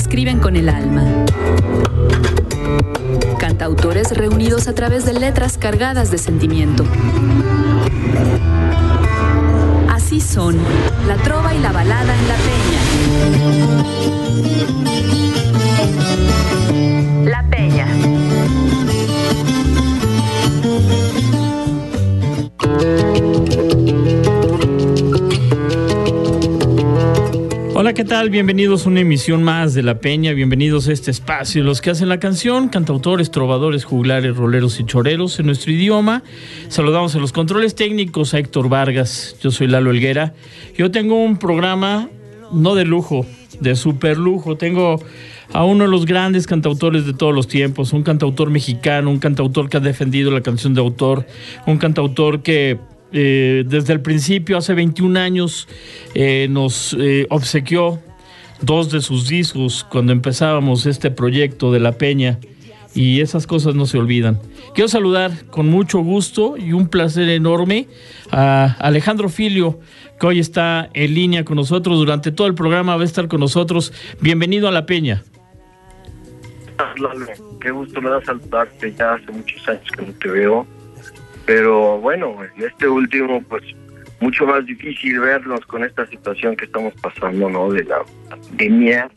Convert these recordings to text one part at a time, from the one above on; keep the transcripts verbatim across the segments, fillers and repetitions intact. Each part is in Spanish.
escriben con el alma. Cantautores reunidos a través de letras cargadas de sentimiento. Así son la trova y la balada en La Peña. La Peña. Hola, ¿qué tal? Bienvenidos a una emisión más de La Peña, bienvenidos a este espacio, los que hacen la canción, cantautores, trovadores, juglares, roleros y choreros en nuestro idioma. Saludamos a los controles técnicos a Héctor Vargas, yo soy Lalo Helguera. Yo tengo un programa no de lujo, de super lujo, tengo a uno de los grandes cantautores de todos los tiempos, un cantautor mexicano, un cantautor que ha defendido la canción de autor, un cantautor que Eh, desde el principio, hace veintiún años, eh, nos eh, obsequió dos de sus discos cuando empezábamos este proyecto de La Peña, y esas cosas no se olvidan. Quiero saludar con mucho gusto y un placer enorme a Alejandro Filio, que hoy está en línea con nosotros. Durante todo el programa va a estar con nosotros. Bienvenido a La Peña. Qué gusto me da saludarte, ya hace muchos años que no te veo. Pero bueno, en este último, pues, mucho más difícil vernos con esta situación que estamos pasando, ¿no? De la pandemia.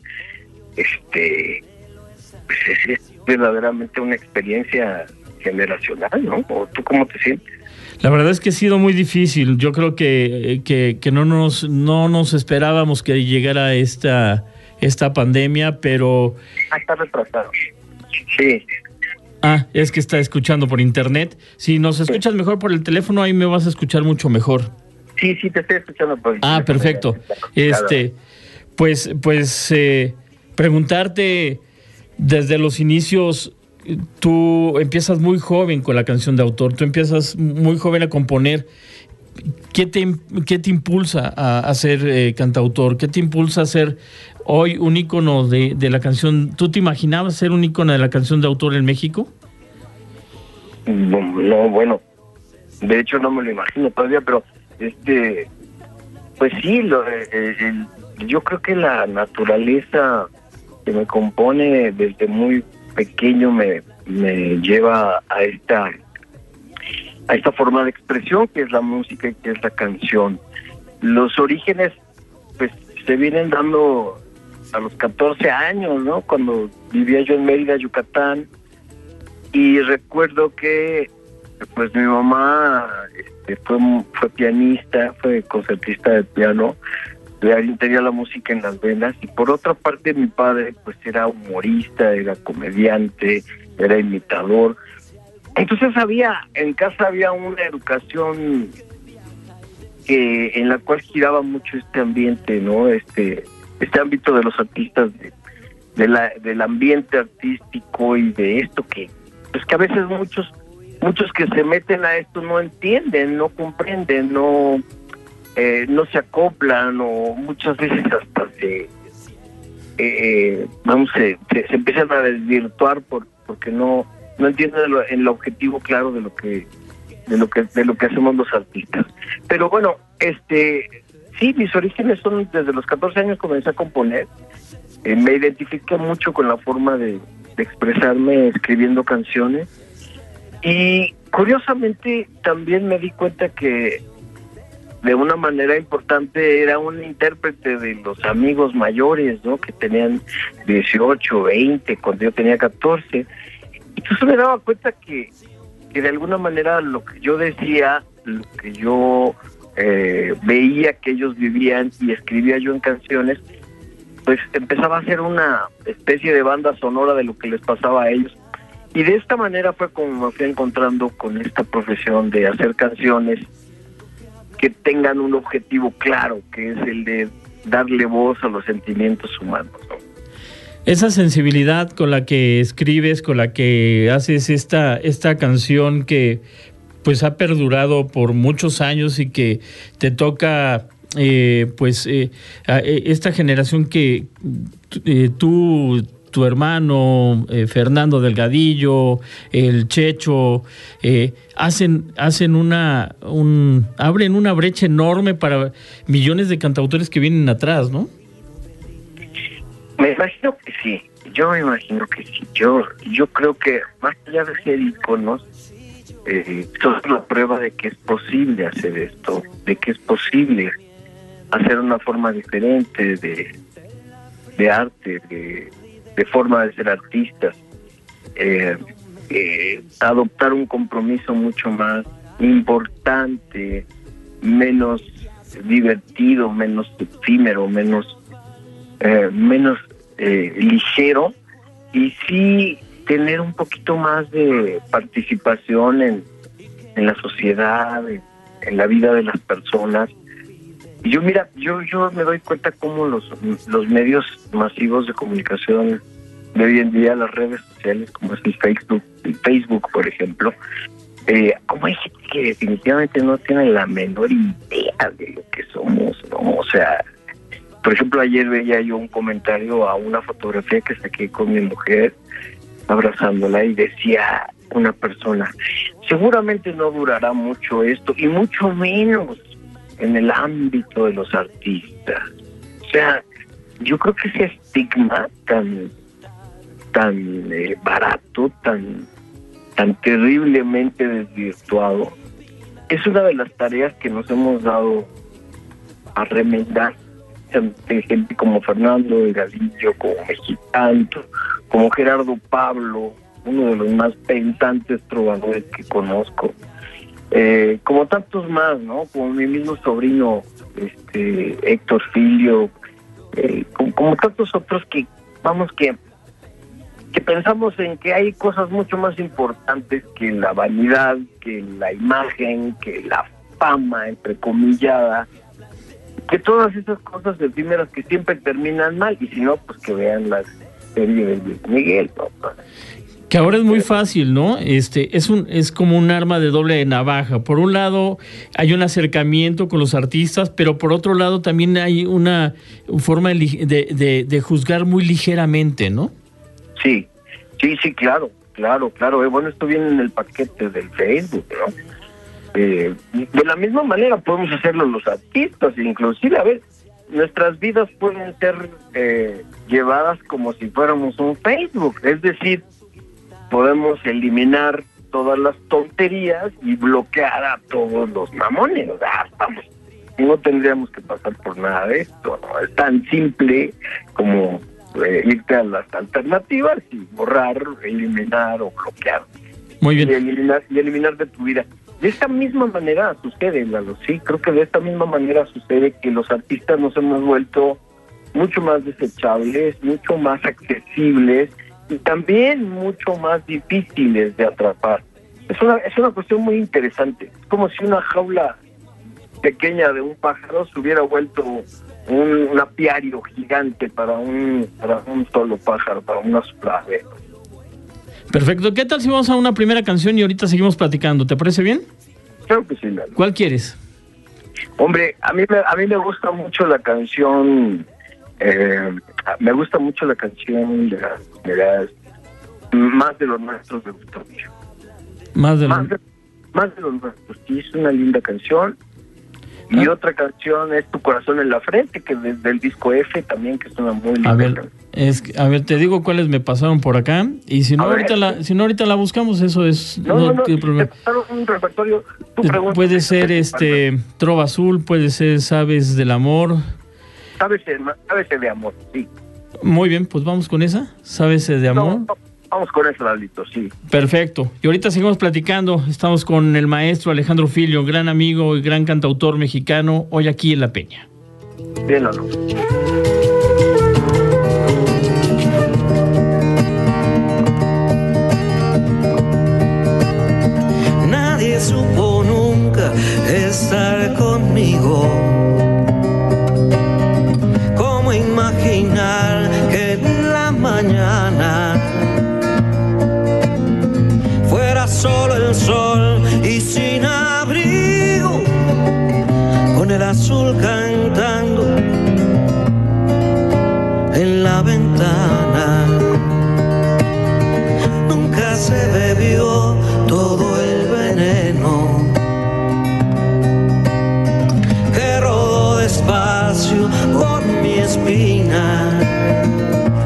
Este, pues es, es verdaderamente una experiencia generacional, ¿no? ¿O tú cómo te sientes? La verdad es que ha sido muy difícil. Yo creo que, que, que no nos, no nos esperábamos que llegara esta, esta pandemia, pero... Ah, está retrasado. Sí. Ah, es que está escuchando por internet. Si nos escuchas mejor por el teléfono, ahí me vas a escuchar mucho mejor. Sí, sí, te estoy escuchando por el teléfono. Ah, perfecto. Este, pues, pues eh, preguntarte, desde los inicios, tú empiezas muy joven con la canción de autor, tú empiezas muy joven a componer. ¿Qué te, qué te impulsa a, a ser eh, cantautor? ¿Qué te impulsa a ser hoy un ícono de, de la canción? ¿Tú te imaginabas ser un ícono de la canción de autor en México? No, no, bueno, de hecho no me lo imagino todavía, pero este, pues sí, lo, eh, el, yo creo que la naturaleza que me compone desde muy pequeño me, me lleva a esta a esta forma de expresión que es la música y que es la canción. Los orígenes pues se vienen dando a los catorce años, ¿no? Cuando vivía yo en Mérida, Yucatán, y recuerdo que pues mi mamá este, fue, fue pianista, fue concertista de piano, tenía la música en las venas, y por otra parte mi padre pues era humorista, era comediante, era imitador. Entonces había, en casa había una educación que en la cual giraba mucho este ambiente, ¿no? Este este ámbito de los artistas, de, de la del ambiente artístico y de esto que pues que a veces muchos muchos que se meten a esto no entienden, no comprenden, no eh, no se acoplan, o muchas veces hasta se eh, vamos se, se, se empiezan a desvirtuar por porque no no entienden el, el objetivo claro de lo que de lo que de lo que hacemos los artistas. Pero bueno, este sí, mis orígenes son desde los catorce años comencé a componer. Eh, me identifiqué mucho con la forma de, de expresarme escribiendo canciones, y curiosamente también me di cuenta que de una manera importante era un intérprete de los amigos mayores, ¿no? Que tenían dieciocho, veinte, cuando yo tenía catorce. Entonces me daba cuenta que, que de alguna manera lo que yo decía, lo que yo eh, veía que ellos vivían y escribía yo en canciones, pues empezaba a ser una especie de banda sonora de lo que les pasaba a ellos. Y de esta manera fue como me fui encontrando con esta profesión de hacer canciones que tengan un objetivo claro, que es el de darle voz a los sentimientos humanos, ¿no? Esa sensibilidad con la que escribes, con la que haces esta, esta canción que pues ha perdurado por muchos años y que te toca eh, pues eh, a esta generación que eh, tú, tu hermano eh, Fernando Delgadillo, el Checho, eh, hacen, hacen una, un, abren una brecha enorme para millones de cantautores que vienen atrás, ¿no? Me imagino que sí, yo me imagino que sí. Yo yo creo que más allá de ser íconos, eh, esto es la prueba de que es posible hacer esto, de que es posible hacer una forma diferente de, de arte, de, de forma de ser artistas, eh, eh, adoptar un compromiso mucho más importante, menos divertido, menos efímero, menos eh, menos eh, ligero, y sí tener un poquito más de participación en, en la sociedad, en, en la vida de las personas. Y yo mira, yo yo me doy cuenta cómo los los medios masivos de comunicación de hoy en día, las redes sociales como es el Facebook, el Facebook por ejemplo, eh, como hay gente que definitivamente no tiene la menor idea de lo que somos, ¿no? O sea, por ejemplo, ayer veía yo un comentario a una fotografía que saqué con mi mujer abrazándola y decía una persona, seguramente no durará mucho esto y mucho menos en el ámbito de los artistas. O sea, yo creo que ese estigma tan tan eh, barato, tan tan terriblemente desvirtuado, es una de las tareas que nos hemos dado a remendar. De gente como Fernando Delgadillo, como Mexicano, como Gerardo Pablo, uno de los más pensantes trovadores que conozco, eh, como tantos más, ¿no? Como mi mismo sobrino, este Héctor Filio, eh, como, como tantos otros que, vamos, que que pensamos en que hay cosas mucho más importantes que la vanidad, que la imagen, que la fama, entrecomillada, que todas esas cosas efímeras que siempre terminan mal, y si no, pues que vean la serie de Luis Miguel, ¿no? Que ahora es muy fácil, ¿no? Este es un es como un arma de doble navaja. Por un lado hay un acercamiento con los artistas, pero por otro lado también hay una forma de, de, de juzgar muy ligeramente, ¿no? Sí, sí, sí, claro, claro, claro. Eh, bueno, esto viene en el paquete del Facebook, ¿no? Eh, de la misma manera podemos hacerlo los artistas, inclusive, a ver, nuestras vidas pueden ser eh, llevadas como si fuéramos un Facebook, es decir, podemos eliminar todas las tonterías y bloquear a todos los mamones. O sea, vamos, no tendríamos que pasar por nada de esto, ¿no? Es tan simple como eh, irte a las alternativas y borrar, eliminar o bloquear. Muy bien. Y eliminar, y eliminar de tu vida. De esta misma manera sucede, Lalo, sí, creo que de esta misma manera sucede que los artistas nos hemos vuelto mucho más desechables, mucho más accesibles y también mucho más difíciles de atrapar. Es una es una cuestión muy interesante. Es como si una jaula pequeña de un pájaro se hubiera vuelto un, un apiario gigante para un para un solo pájaro, para una sola ave. Perfecto. ¿Qué tal si vamos a una primera canción y ahorita seguimos platicando? ¿Te parece bien? Creo que sí, Lalo. ¿Cuál quieres? Hombre, a mí me, a mí me gusta mucho la canción, eh, me gusta mucho la canción de las, de las Más de los Nuestros, me gusta mucho. Más de, más, de, más de los Nuestros, sí, es una linda canción. Y ah. otra canción es Tu Corazón en la Frente, que es del disco F también, que es una muy linda a ver, canción. Es, a ver, te digo cuáles me pasaron por acá, y si no, ahorita la, si no ahorita la buscamos, eso es... No, no, no, tiene problema. Te pasaron un repertorio, tu pregunta, puede ser este Trova Azul, puede ser Sabes del Amor. Sabes de Amor, sí. Muy bien, pues vamos con esa, Sabes de Amor. No, no, vamos con eso, Lalito, sí. Perfecto. Y ahorita seguimos platicando. Estamos con el maestro Alejandro Filio, gran amigo y gran cantautor mexicano, hoy aquí en La Peña. Bien, Lalo. Nadie supo nunca estar conmigo. ¿Cómo imaginar que en la mañana fuera solo el sol y sin abrigo, con el azul cantando en la ventana? Nunca se bebió todo el veneno que rodó despacio por mi espina.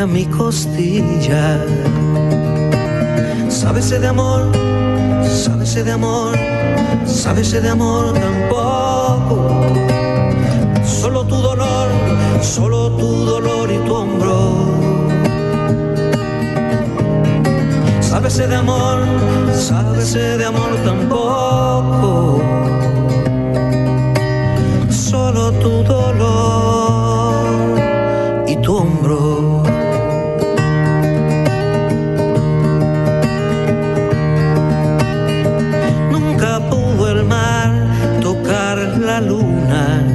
a mi costilla. Sábese de amor, sábese de amor, sábese de amor tampoco. Solo tu dolor, solo tu dolor y tu hombro. Sábese de amor, sábese de amor tampoco. Solo tu dolor y tu hombro. Nunca pudo el mar tocar la luna,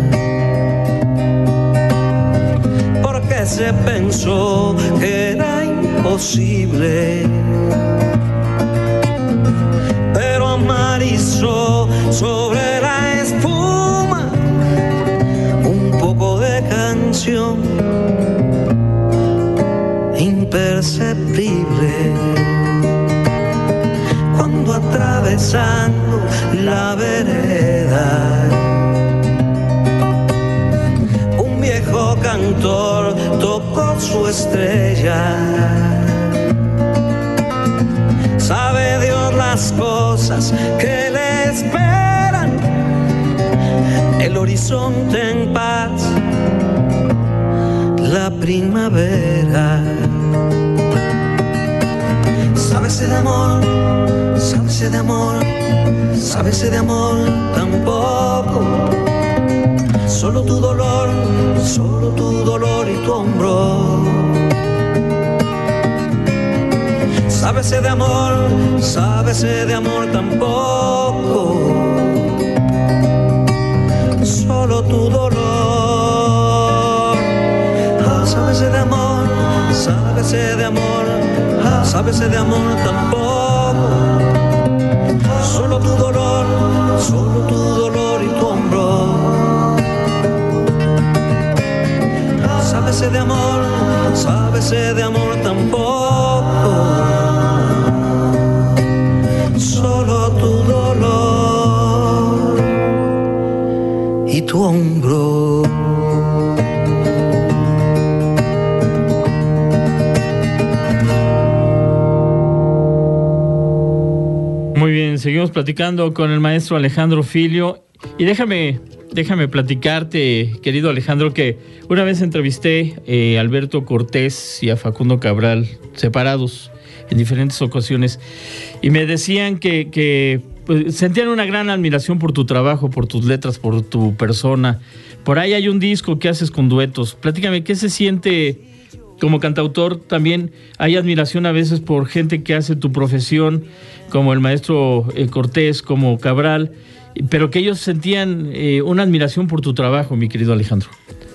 porque se pensó que era imposible. Pero amarizó sobre la espuma un poco de canción imperceptible. Cuando atravesando la vereda, un viejo cantor tocó su estrella. Sabe Dios las cosas que le esperan, el horizonte en paz, la primavera. Sábese de amor, sábese de amor, sábese de amor tampoco. Solo tu dolor, solo tu dolor y tu hombro. Sábese de amor, sábese de amor tampoco. Solo tu dolor. Ah, sábese de amor, sábese de amor, ah, sábese de amor tampoco. Solo tu dolor, solo tu dolor y tu hombro. Ah, sábese de amor, sábese de amor tampoco. Solo tu dolor y tu hombro. Muy bien, seguimos platicando con el maestro Alejandro Filio. Y déjame, déjame platicarte, querido Alejandro, que una vez entrevisté eh, a Alberto Cortés y a Facundo Cabral separados en diferentes ocasiones, y me decían que, que pues, sentían una gran admiración por tu trabajo, por tus letras, por tu persona. Por ahí hay un disco que haces con duetos. Platícame, ¿qué se siente como cantautor? También hay admiración a veces por gente que hace tu profesión, como el maestro eh, Cortés, como Cabral, pero que ellos sentían eh, una admiración por tu trabajo, mi querido Alejandro.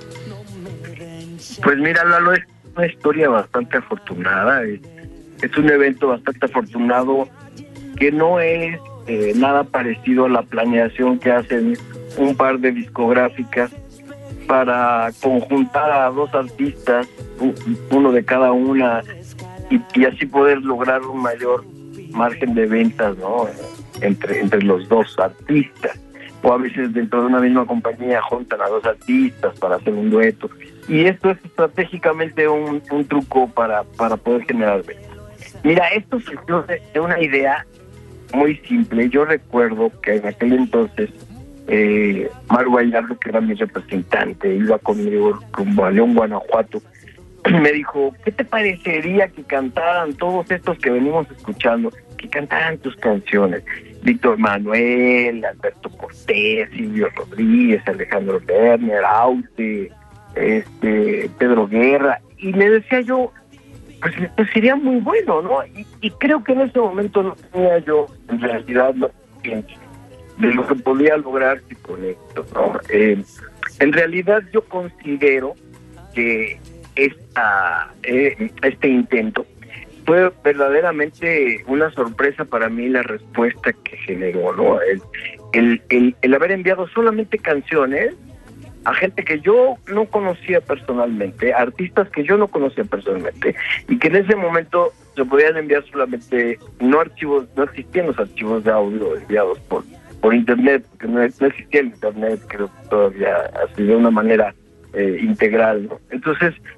Pues mira, Lalo, es una historia bastante afortunada. Es, es un evento bastante afortunado que no es eh, nada parecido a la planeación que hacen un par de discográficas para conjuntar a dos artistas, uno de cada una, y, y así poder lograr un mayor margen de ventas, ¿no? Entre, entre los dos artistas. O a veces dentro de una misma compañía juntan a dos artistas para hacer un dueto. Y esto es estratégicamente un, un truco para, para poder generar ventas. Mira, esto surgió de una idea muy simple. Yo recuerdo que en aquel entonces eh, Maru Gallardo, que era mi representante, iba conmigo rumbo a León, Guanajuato, me dijo, ¿qué te parecería que cantaran todos estos que venimos escuchando, que cantaran tus canciones? Víctor Manuel, Alberto Cortés, Silvio Rodríguez, Alejandro Lerner, Aute, este, Pedro Guerra. Y le decía yo, pues, pues sería muy bueno, ¿no? Y, y creo que en ese momento no tenía yo, en realidad, la conciencia de lo que podía lograrse con esto, ¿no? Eh, en realidad yo considero que esta, eh, este intento fue verdaderamente una sorpresa para mí, la respuesta que generó, ¿no? El, el, el, el haber enviado solamente canciones a gente que yo no conocía personalmente, artistas que yo no conocía personalmente, y que en ese momento se podían enviar solamente, no archivos, no existían los archivos de audio enviados por por internet, porque no, no existía el internet, creo que todavía así de una manera eh, integral, ¿no? Entonces,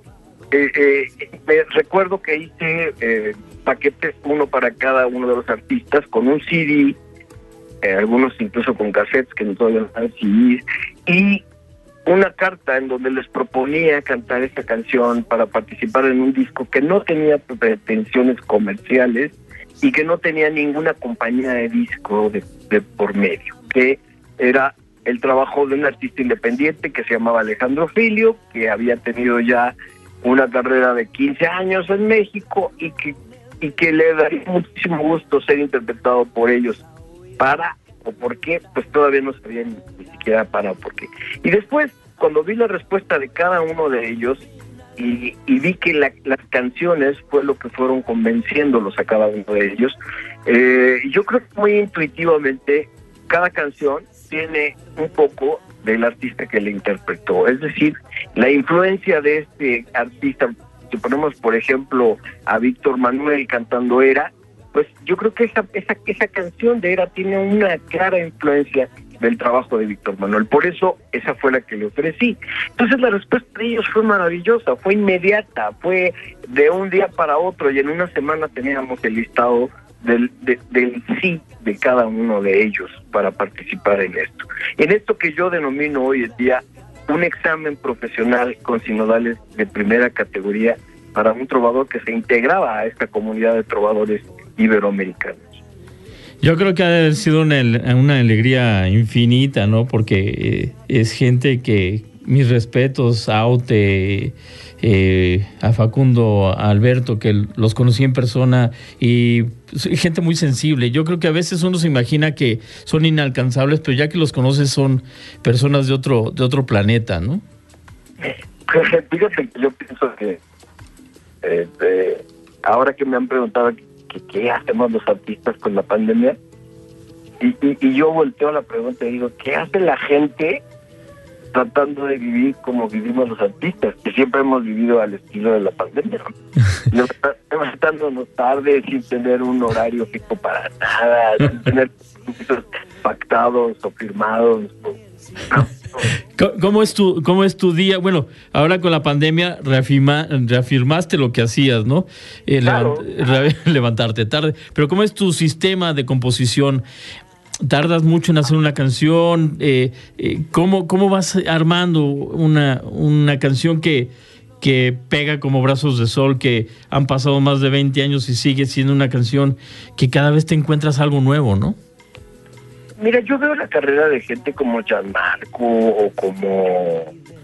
Eh, eh, me recuerdo que hice eh, paquetes, uno para cada uno de los artistas, con un C D, eh, algunos incluso con cassettes que no todavía no están C Ds, y una carta en donde les proponía cantar esta canción para participar en un disco que no tenía pretensiones comerciales y que no tenía ninguna compañía de disco de, de por medio, que era el trabajo de un artista independiente que se llamaba Alejandro Filio, que había tenido ya una carrera de quince años en México y que, y que le daría muchísimo gusto ser interpretado por ellos. Para o por qué, pues todavía no sabían ni siquiera para o por qué. Y después, cuando vi la respuesta de cada uno de ellos y, y vi que la, las canciones fue lo que fueron convenciéndolos a cada uno de ellos, eh, yo creo que muy intuitivamente cada canción tiene un poco del artista que le interpretó. Es decir, la influencia de este artista, si ponemos por ejemplo a Víctor Manuel cantando Era, pues yo creo que esa, esa, esa canción de Era tiene una clara influencia del trabajo de Víctor Manuel. Por eso esa fue la que le ofrecí. Entonces la respuesta de ellos fue maravillosa, fue inmediata, fue de un día para otro, y en una semana teníamos el listado del, de, del sí de cada uno de ellos para participar en esto. En esto que yo denomino hoy en día un examen profesional con sinodales de primera categoría para un trovador que se integraba a esta comunidad de trovadores iberoamericanos. Yo creo que ha de haber sido una, una alegría infinita, ¿no? Porque eh, es gente que, mis respetos a Aute, eh, a Facundo, a Alberto, que los conocí en persona, y gente muy sensible. Yo creo que a veces uno se imagina que son inalcanzables, pero ya que los conoces son personas de otro, de otro planeta, ¿no? Fíjate que yo pienso que eh, eh, ahora que me han preguntado que qué hacemos los artistas con la pandemia, y, y, y yo volteo la pregunta y digo, ¿qué hace la gente tratando de vivir como vivimos los artistas, que siempre hemos vivido al estilo de la pandemia, ¿no? Levantándonos tarde, sin tener un horario fijo para nada, sin tener pactados o firmados, ¿no? ¿Cómo es tu, cómo es tu día? Bueno, ahora con la pandemia reafirma, reafirmaste lo que hacías, ¿no? Eh, Claro. levant, re, levantarte tarde. Pero ¿cómo es tu sistema de composición? ¿Tardas mucho en hacer una canción? Eh, eh, ¿cómo, ¿Cómo vas armando una, una canción que, que pega como Brazos de Sol, que han pasado más de veinte años y sigue siendo una canción que cada vez te encuentras algo nuevo, ¿no? Mira, yo veo la carrera de gente como Gianmarco o como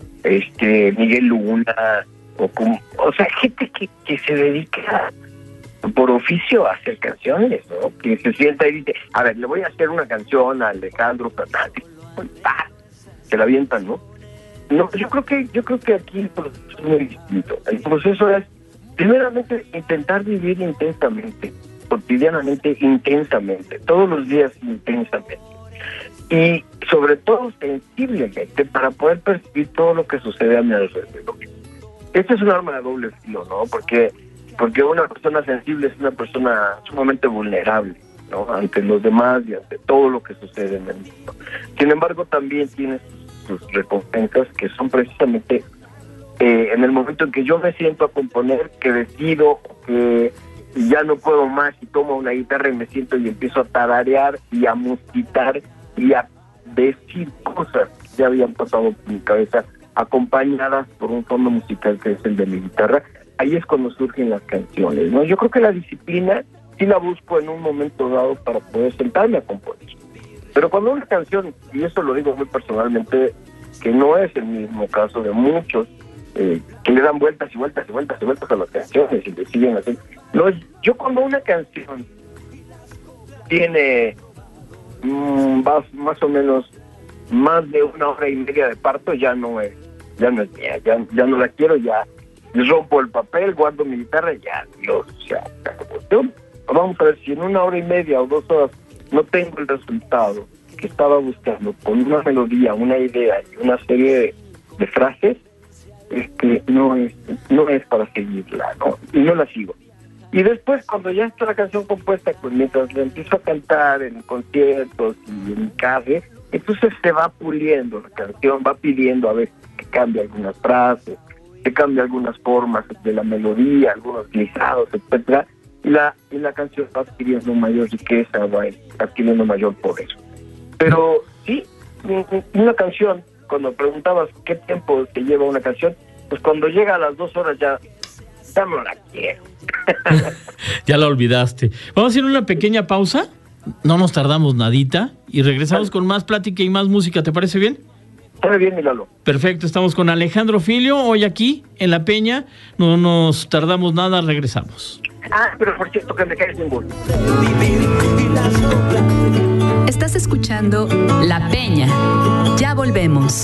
este Miguel Luna, o como, o sea, gente que, que se dedica por oficio a hacer canciones, ¿no? Que se sienta y dice, a ver, le voy a hacer una canción a Alejandro Fernández, ¡pah! Se la avientan, ¿no? No, yo creo que, yo creo que aquí el proceso es muy distinto. El proceso es, primeramente, intentar vivir intensamente, cotidianamente, intensamente, todos los días intensamente. Y sobre todo sensiblemente, para poder percibir todo lo que sucede a mi alrededor. Este es un arma de doble filo, ¿no? Porque, porque una persona sensible es una persona sumamente vulnerable, ¿no? Ante los demás y ante todo lo que sucede en el mundo. Sin embargo, también tiene sus, sus recompensas, que son precisamente eh, en el momento en que yo me siento a componer, que decido que ya no puedo más y tomo una guitarra y me siento y empiezo a tararear y a musitar y a decir cosas que ya habían pasado por mi cabeza, acompañadas por un fondo musical que es el de mi guitarra. Ahí es cuando surgen las canciones, ¿no? Yo creo que la disciplina sí la busco en un momento dado para poder sentarme a componer. Pero cuando una canción, y eso lo digo muy personalmente, que no es el mismo caso de muchos, eh, que le dan vueltas y vueltas y vueltas y vueltas a las canciones y le siguen así. No, yo cuando una canción tiene mmm, más, más o menos más de una hora y media de parto, ya no es, ya no es mía, ya, ya no la quiero, ya rompo el papel, guardo mi guitarra, ya, Dios, ya, ya. Vamos a ver, si en una hora y media o dos horas no tengo el resultado que estaba buscando con una melodía, una idea y una serie de, de frases, es que no es, no es para seguirla, ¿no? Y no la sigo. Y después, cuando ya está la canción compuesta, pues mientras la empiezo a cantar en conciertos y en café, entonces se va puliendo la canción, va pidiendo a veces que cambie algunas frases, se cambia algunas formas de la melodía, algunos glisados, etcétera, y la, y la canción va adquiriendo mayor riqueza, va adquiriendo mayor poder. Pero sí, una canción, cuando preguntabas qué tiempo te lleva una canción, pues cuando llega a las dos horas ya, ya no la quiero. Ya la olvidaste. Vamos a hacer una pequeña pausa, no nos tardamos nadita, y regresamos con más plática y más música, ¿te parece bien? Muy bien, mi Lalo. Perfecto, estamos con Alejandro Filio, hoy aquí, en La Peña, no nos tardamos nada, regresamos. Ah, pero por cierto que me caes en gol. Estás escuchando La Peña. Ya volvemos.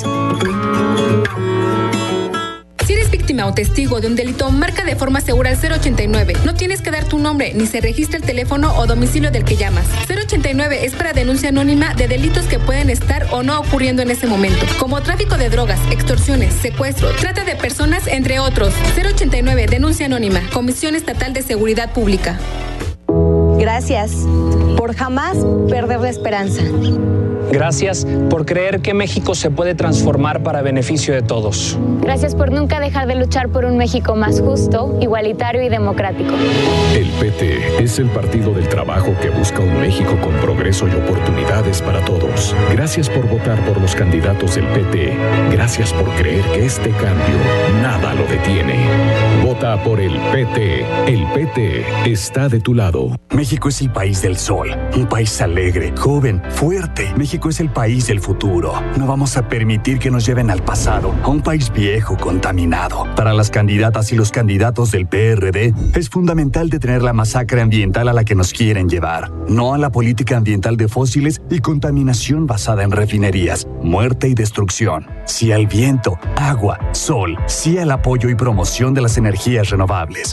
Si eres víctima o testigo de un delito, marca de forma segura al cero ochenta y nueve. No tienes que dar tu nombre, ni se registra el teléfono o domicilio del que llamas. cero ochenta y nueve es para denuncia anónima de delitos que pueden estar o no ocurriendo en ese momento, como tráfico de drogas, extorsiones, secuestro, trata de personas, entre otros. cero ochenta y nueve, denuncia anónima, Comisión Estatal de Seguridad Pública. Gracias por jamás perder la esperanza. Gracias por creer que México se puede transformar para beneficio de todos. Gracias por nunca dejar de luchar por un México más justo, igualitario y democrático. El P T es el partido del trabajo que busca un México con progreso y oportunidades para todos. Gracias por votar por los candidatos del P T. Gracias por creer que este cambio nada lo detiene. Vota por el P T. El P T está de tu lado. México es el país del sol, un país alegre, joven, fuerte. México es el país del futuro. No vamos a permitir que nos lleven al pasado, a un país viejo, contaminado. Para las candidatas y los candidatos del P R D, es fundamental detener la masacre ambiental a la que nos quieren llevar. No a la política ambiental de fósiles y contaminación basada en refinerías, muerte y destrucción. Sí al viento, agua, sol. Sí al apoyo y promoción de las energías renovables.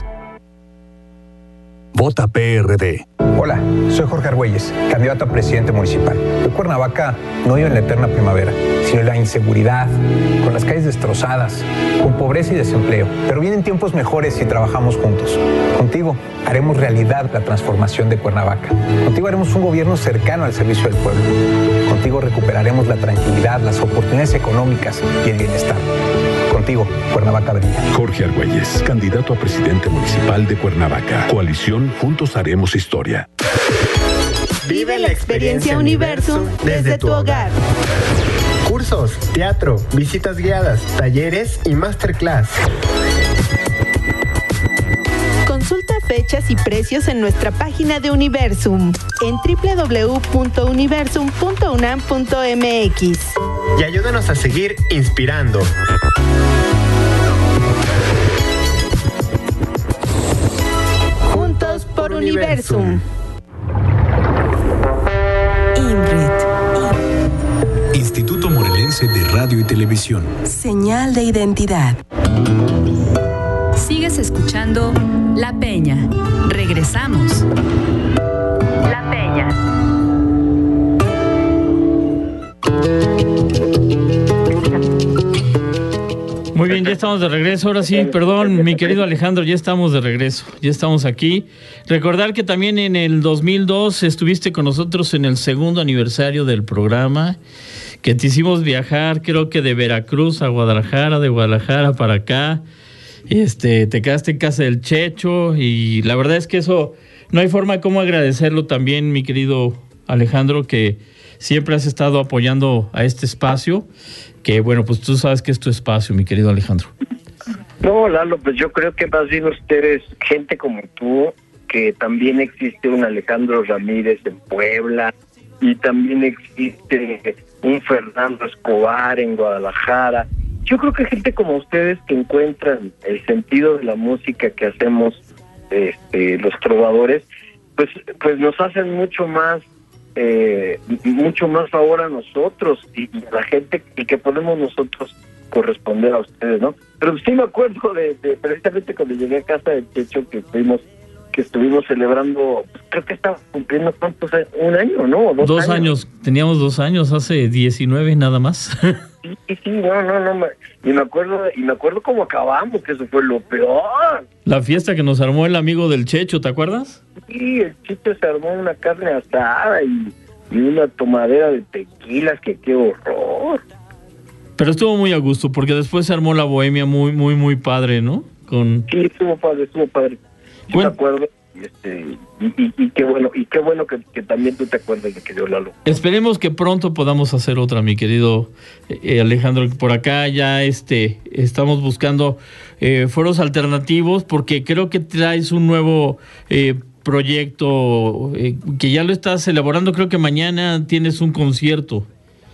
Vota P R D. Hola, soy Jorge Argüelles, candidato a presidente municipal. Hoy Cuernavaca no vive en la eterna primavera, sino en la inseguridad, con las calles destrozadas, con pobreza y desempleo. Pero vienen tiempos mejores si trabajamos juntos. Contigo haremos realidad la transformación de Cuernavaca. Contigo haremos un gobierno cercano al servicio del pueblo. Contigo recuperaremos la tranquilidad, las oportunidades económicas y el bienestar. Contigo, Cuernavaca brilla. Jorge Argüelles, candidato a presidente municipal de Cuernavaca. Coalición Juntos Haremos Historia. Vive la experiencia Universum desde tu hogar. Cursos, teatro, visitas guiadas, talleres y masterclass. Consulta fechas y precios en nuestra página de Universum en doble u doble u doble u punto universum punto unam punto m x. Y ayúdanos a seguir inspirando. Juntos por Universum. INRIT. Instituto Morelense de Radio y Televisión. Señal de identidad. Sigues escuchando La Peña. Regresamos. La Peña. Muy bien, ya estamos de regreso. Ahora sí, perdón, mi querido Alejandro, ya estamos de regreso. Ya estamos aquí. Recordar que también en el dos mil dos estuviste con nosotros en el segundo aniversario del programa, que te hicimos viajar, creo que de Veracruz a Guadalajara, de Guadalajara para acá. Este, te quedaste en casa del Checho y la verdad es que eso no hay forma como agradecerlo también, mi querido Alejandro, que siempre has estado apoyando a este espacio, que bueno, pues tú sabes que es tu espacio, mi querido Alejandro. No, Lalo, pues yo creo que más bien ustedes, gente como tú, que también existe un Alejandro Ramírez en Puebla y también existe un Fernando Escobar en Guadalajara. Yo creo que gente como ustedes que encuentran el sentido de la música que hacemos este, los trovadores, pues pues nos hacen mucho más eh, mucho más favor a nosotros y, y a la gente, y que podemos nosotros corresponder a ustedes, ¿no? Pero sí me acuerdo de, de precisamente cuando llegué a casa del Checho, que estuvimos que estuvimos celebrando, pues creo que estaba cumpliendo cuántos años, un año, ¿no? Dos, dos años. años, teníamos dos años, hace diecinueve nada más. Sí, sí, no, no, no, y me acuerdo, y me acuerdo cómo acabamos, que eso fue lo peor. La fiesta que nos armó el amigo del Checho, ¿te acuerdas? Sí, el Checho se armó una carne asada y, y una tomadera de tequilas, que qué horror. Pero estuvo muy a gusto, porque después se armó la bohemia muy, muy, muy padre, ¿no? Con... Sí, estuvo padre, estuvo padre. Sí, me acuerdo. Este, y, y, y qué bueno, y qué bueno que, que también tú te acuerdes de que dio Lalo. Esperemos que pronto podamos hacer otra, mi querido eh, Alejandro. Por acá ya este estamos buscando eh, foros alternativos, porque creo que traes un nuevo eh, proyecto eh, que ya lo estás elaborando. Creo que mañana tienes un concierto.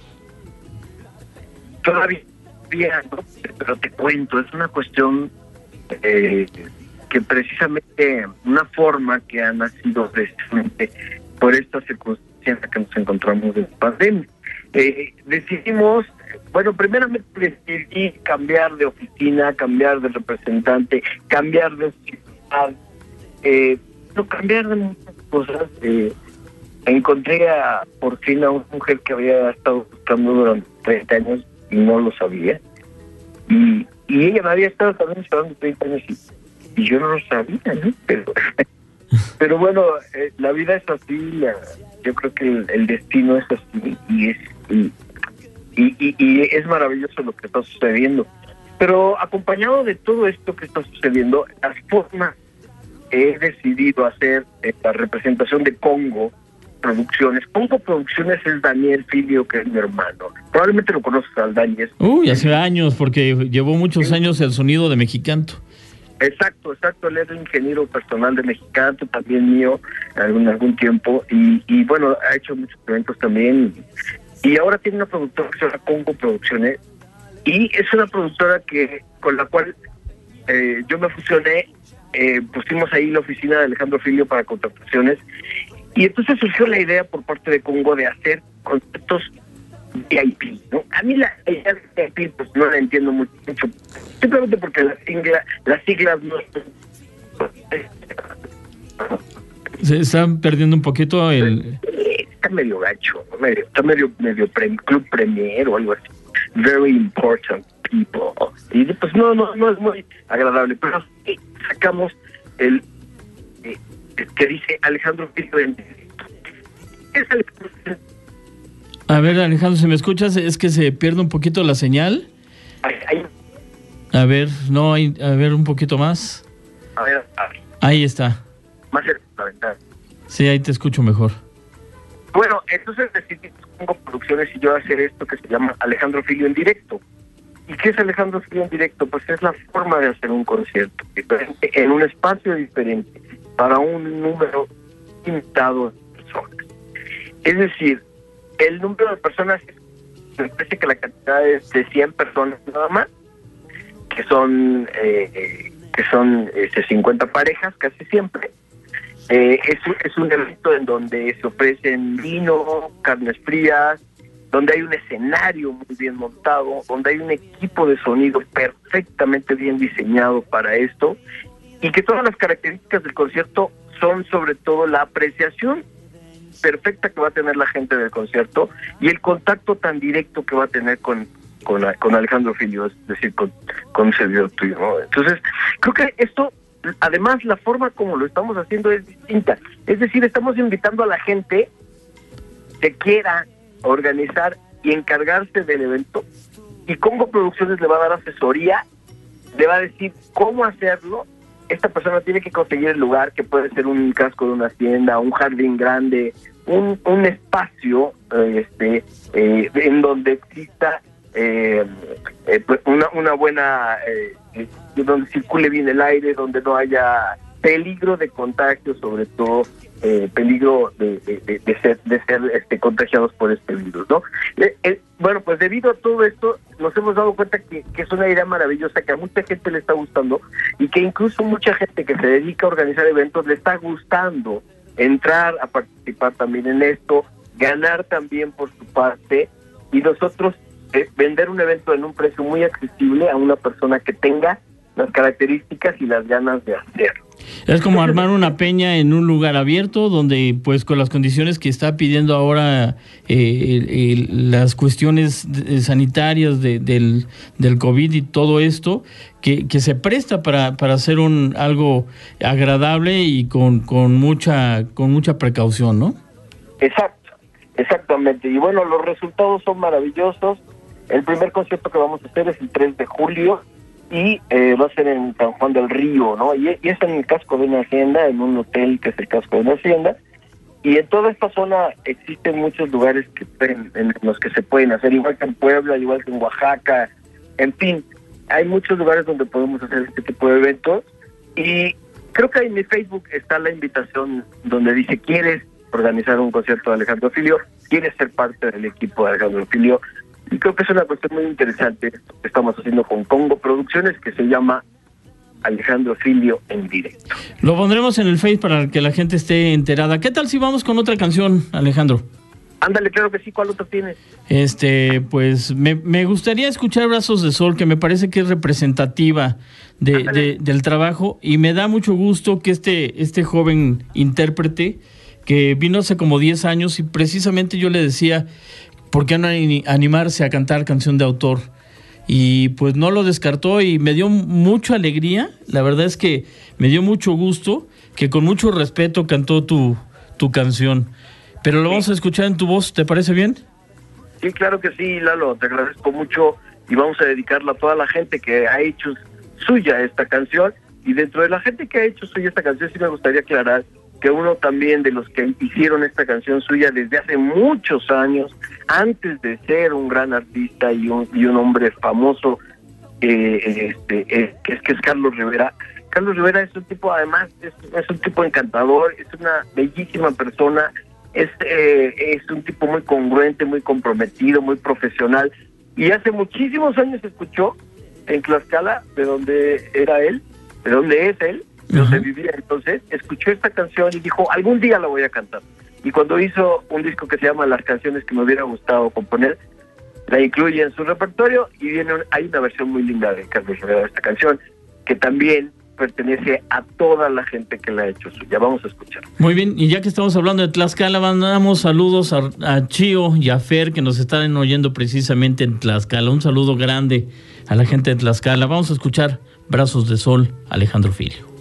Todavía no, pero te cuento, es una cuestión eh, que precisamente una forma que ha nacido precisamente por esta circunstancia en la que nos encontramos de pandemia. Eh, decidimos, bueno, primeramente decidí cambiar de oficina, cambiar de representante, cambiar de ciudad, eh, no cambiar de muchas cosas. Eh, encontré a, por fin a una mujer que había estado buscando durante treinta años y no lo sabía. Y, y ella me había estado también esperando treinta años y Y yo no lo sabía, ¿no? Pero, pero bueno, eh, la vida es así, la, yo creo que el, el destino es así y es y, y, y, y es maravilloso lo que está sucediendo. Pero acompañado de todo esto que está sucediendo, las formas he decidido hacer eh, la representación de Congo Producciones. Congo Producciones es Daniel Filio, que es mi hermano. Probablemente lo conoces al Daniel. Uy, hace años, porque llevó muchos años el sonido de Mexicanto. Exacto, exacto, él es el ingeniero personal de Mexicanto, también mío, en algún, algún tiempo, y, y bueno, ha hecho muchos eventos también, y ahora tiene una productora que se llama Congo Producciones, y es una productora que con la cual eh, yo me fusioné, eh, pusimos ahí la oficina de Alejandro Filio para contrataciones, y entonces surgió la idea por parte de Congo de hacer conceptos V I P, ¿no? A mí la idea de V I P pues no la entiendo mucho, mucho simplemente porque las siglas, las siglas no se están perdiendo un poquito el... Está medio gacho, medio, está medio medio pre, club premier o algo así. Very important people. Y pues no, no, no es muy agradable, pero sí sacamos el eh, que dice Alejandro Filio en directo. Es el A ver, Alejandro, si me escuchas, es que se pierde un poquito la señal. Ay, ay. A ver, no, hay, a ver un poquito más. A ver, a ver. Ahí está. Más cerca de la ventana. Sí, ahí te escucho mejor. Bueno, entonces decidí Congo Producciones y yo hacer esto que se llama Alejandro Filio en directo. ¿Y qué es Alejandro Filio en directo? Pues es la forma de hacer un concierto diferente, en un espacio diferente, para un número limitado de personas. Es decir, el número de personas, me parece que la cantidad es de cien personas nada más, que son eh, que son este, cincuenta parejas casi siempre. Eh, es, es un evento en donde se ofrecen vino, carnes frías, donde hay un escenario muy bien montado, donde hay un equipo de sonido perfectamente bien diseñado para esto, y que todas las características del concierto son sobre todo la apreciación perfecta que va a tener la gente del concierto y el contacto tan directo que va a tener con con, con Alejandro Filio, es decir, con, con un servidor tuyo, ¿no? Entonces, creo que esto, además, la forma como lo estamos haciendo es distinta. Es decir, estamos invitando a la gente que quiera organizar y encargarse del evento, y Congo Producciones le va a dar asesoría, le va a decir cómo hacerlo. Esta persona tiene que conseguir el lugar, que puede ser un casco de una hacienda, un jardín grande, un, un espacio eh, este eh, en donde exista eh, eh, pues una, una buena, eh, eh, donde circule bien el aire, donde no haya peligro de contagio, sobre todo eh, peligro de, de, de ser, de ser este, contagiados por este virus, ¿no? Eh, eh, bueno, pues debido a todo esto, nos hemos dado cuenta que, que es una idea maravillosa, que a mucha gente le está gustando, y que incluso mucha gente que se dedica a organizar eventos le está gustando entrar a participar también en esto, ganar también por su parte, y nosotros eh, vender un evento en un precio muy accesible a una persona que tenga las características y las ganas de hacerlo. Es como armar una peña en un lugar abierto, donde pues con las condiciones que está pidiendo ahora eh, eh, las cuestiones sanitarias de, del, del COVID y todo esto, que, que se presta para, para hacer un algo agradable y con, con mucha con mucha precaución, ¿no? Exacto, exactamente. Y bueno, los resultados son maravillosos. El primer concierto que vamos a hacer es el tres de julio y eh, va a ser en San Juan del Río, ¿no? Y, y es en el casco de una hacienda, en un hotel que es el casco de una hacienda. Y en toda esta zona existen muchos lugares que pueden, en los que se pueden hacer, igual que en Puebla, igual que en Oaxaca, en fin, hay muchos lugares donde podemos hacer este tipo de eventos. Y creo que en mi Facebook está la invitación donde dice, ¿quieres organizar un concierto de Alejandro Filio? ¿Quieres ser parte del equipo de Alejandro Filio? Y creo que es una cuestión muy interesante que estamos haciendo con Congo Producciones, que se llama Alejandro Filio en directo. Lo pondremos en el Face para que la gente esté enterada. ¿Qué tal si vamos con otra canción, Alejandro? Ándale, claro que sí. ¿Cuál otra tienes? Este, pues me, me gustaría escuchar Brazos de Sol, que me parece que es representativa de, de, del trabajo, y me da mucho gusto que este, este joven intérprete que vino hace como diez años, y precisamente yo le decía, ¿por qué no animarse a cantar canción de autor? Y pues no lo descartó y me dio mucha alegría. La verdad es que me dio mucho gusto que con mucho respeto cantó tu, tu canción. Pero lo sí. vamos a escuchar en tu voz, ¿te parece bien? Sí, claro que sí, Lalo, te agradezco mucho y vamos a dedicarla a toda la gente que ha hecho suya esta canción. Y dentro de la gente que ha hecho suya esta canción, sí me gustaría aclarar que uno también de los que hicieron esta canción suya desde hace muchos años, antes de ser un gran artista y un, y un hombre famoso, eh, este, eh, que, es, que es Carlos Rivera. Carlos Rivera es un tipo, además, es, es un tipo encantador, es una bellísima persona, es, eh, es un tipo muy congruente, muy comprometido, muy profesional. Y hace muchísimos años escuchó en Tlaxcala, de donde era él, de donde es él, donde uh-huh. vivía entonces, escuchó esta canción y dijo, algún día la voy a cantar. Y cuando hizo un disco que se llama Las canciones que me hubiera gustado componer, la incluye en su repertorio y viene un, hay una versión muy linda de Carlos Rivera de esta canción, que también pertenece a toda la gente que la ha hecho suya. Vamos a escuchar. Muy bien, y ya que estamos hablando de Tlaxcala, mandamos saludos a, a Chío y a Fer, que nos están oyendo precisamente en Tlaxcala. Un saludo grande a la gente de Tlaxcala. Vamos a escuchar Brazos de Sol, Alejandro Filio.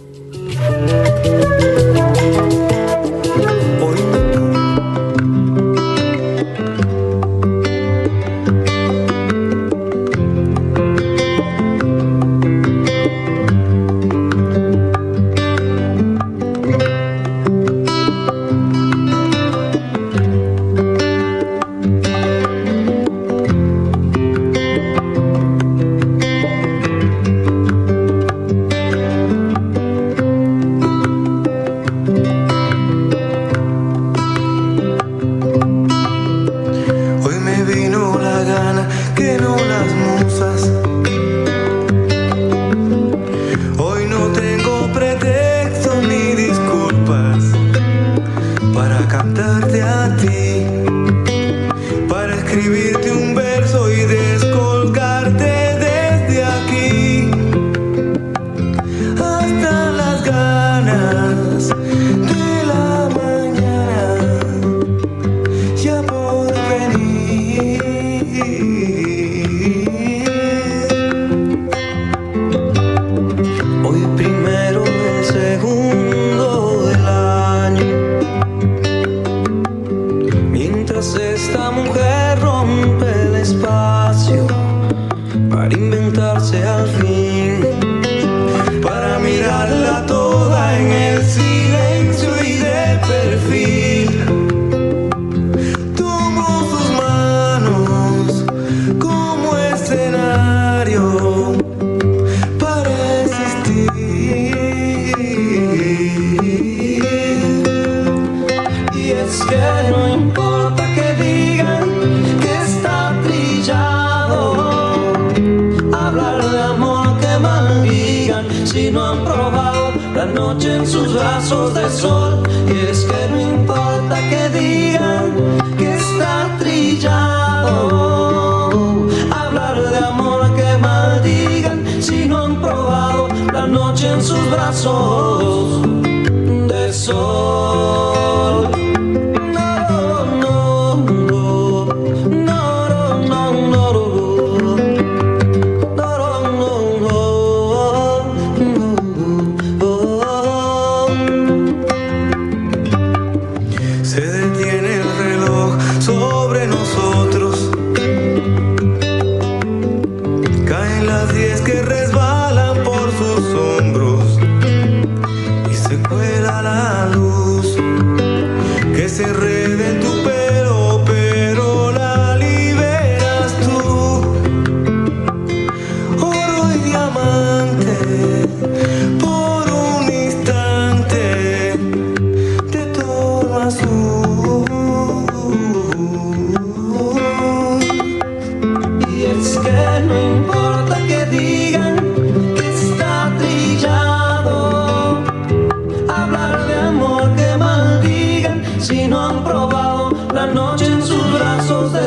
Se detiene el reloj sobre nosotros.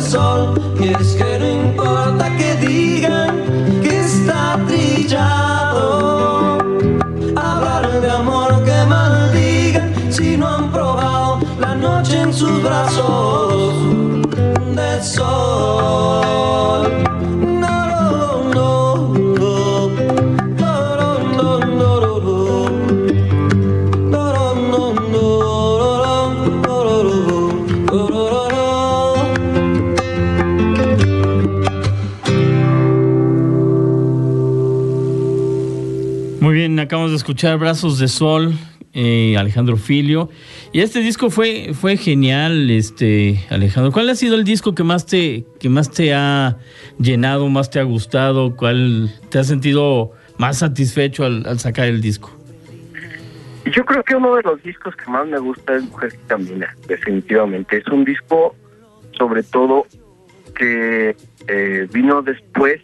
sol. Y es que no importa que digan que está trillado, hablar de amor que maldigan si no han probado la noche en sus brazos de sol. Muy bien, acabamos de escuchar Brazos de Sol, eh, Alejandro Filio. Y este disco fue, fue genial, este Alejandro. ¿Cuál ha sido el disco que más te, que más te ha llenado, más te ha gustado? ¿Cuál te has sentido más satisfecho al, al sacar el disco? Yo creo que uno de los discos que más me gusta es Mujer que Camina, definitivamente. Es un disco, sobre todo, que eh, vino después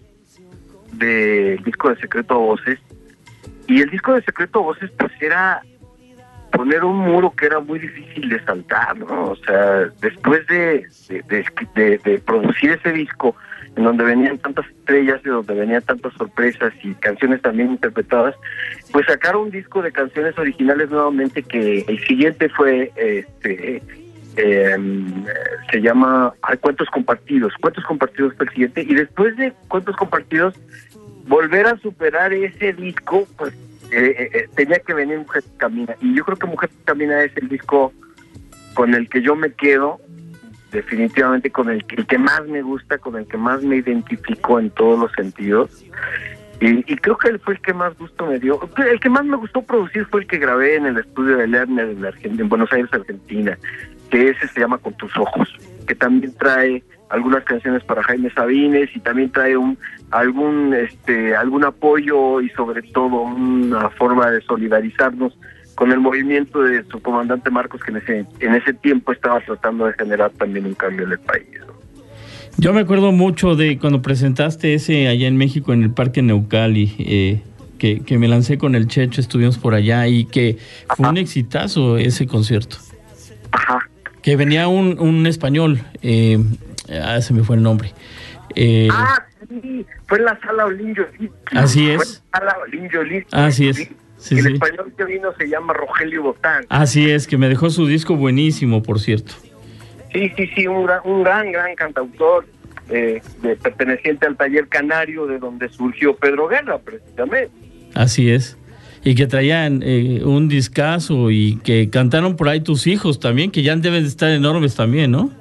del disco de Secreto a Voces. Y el disco de Secreto a Voces, pues era poner un muro que era muy difícil de saltar, ¿no? O sea, después de, de, de, de, de producir ese disco, en donde venían tantas estrellas, de donde venían tantas sorpresas y canciones también interpretadas, pues sacar un disco de canciones originales nuevamente, que el siguiente fue, este, eh, se llama ay, Cuentos Compartidos. Cuentos Compartidos fue el siguiente, y después de Cuentos Compartidos, volver a superar ese disco, pues eh, eh, tenía que venir Mujer que Camina. Y yo creo que Mujer que Camina es el disco con el que yo me quedo, definitivamente con el que, el que más me gusta, con el que más me identifico en todos los sentidos. Y, y creo que él fue el que más gusto me dio. El que más me gustó producir fue el que grabé en el estudio de Lerner en, Argentina, en Buenos Aires, Argentina, que ese se llama Con Tus Ojos, que también trae algunas canciones para Jaime Sabines y también trae un algún este algún apoyo y sobre todo una forma de solidarizarnos con el movimiento de su comandante Marcos, que en ese en ese tiempo estaba tratando de generar también un cambio en el país, ¿no? Yo me acuerdo mucho de cuando presentaste ese allá en México, en el Parque Neucali, eh, que, que me lancé con el Checho, estuvimos por allá y que fue Ajá. un exitazo ese concierto. Ajá. Que venía un, un español, eh, ah, se me fue el nombre. Eh, ah, sí, fue en la sala Olin Jolit. Así es. Fue en la sala Olin Jolit. Así es. Sí, el sí. español que vino se llama Rogelio Botán. Así es, que me dejó su disco buenísimo, por cierto. Sí, sí, sí, un gran, un gran, gran cantautor, eh, de, perteneciente al Taller Canario, de donde surgió Pedro Guerra, precisamente. Así es. Y que traían eh, un discazo y que cantaron por ahí tus hijos también, que ya deben de estar enormes también, ¿no?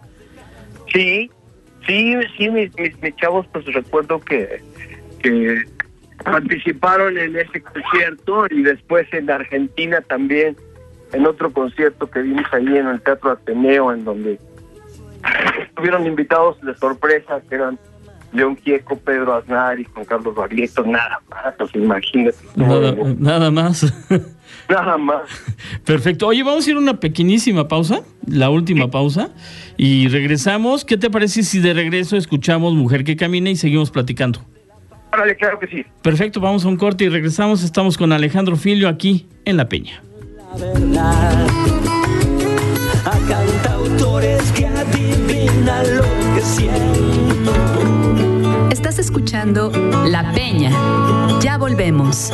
Sí, sí, sí, mis, mis, mis chavos, pues recuerdo que, que participaron en ese concierto y después en Argentina también, en otro concierto que vimos ahí en el Teatro Ateneo, en donde estuvieron invitados de sorpresa, que eran León Gieco, Pedro Aznar y Juan Carlos Barrientos, nada más, pues imagínate. Nada, nada más. Nada más. Perfecto. Oye, vamos a ir a una pequeñísima pausa, la última sí. pausa, y regresamos. ¿Qué te parece si de regreso escuchamos Mujer que Camina y seguimos platicando? Órale, claro que sí. Perfecto, vamos a un corte y regresamos. Estamos con Alejandro Filio aquí en La Peña. La verdad, a cantautores que adivinan lo que siento. Estás escuchando La Peña. Ya volvemos.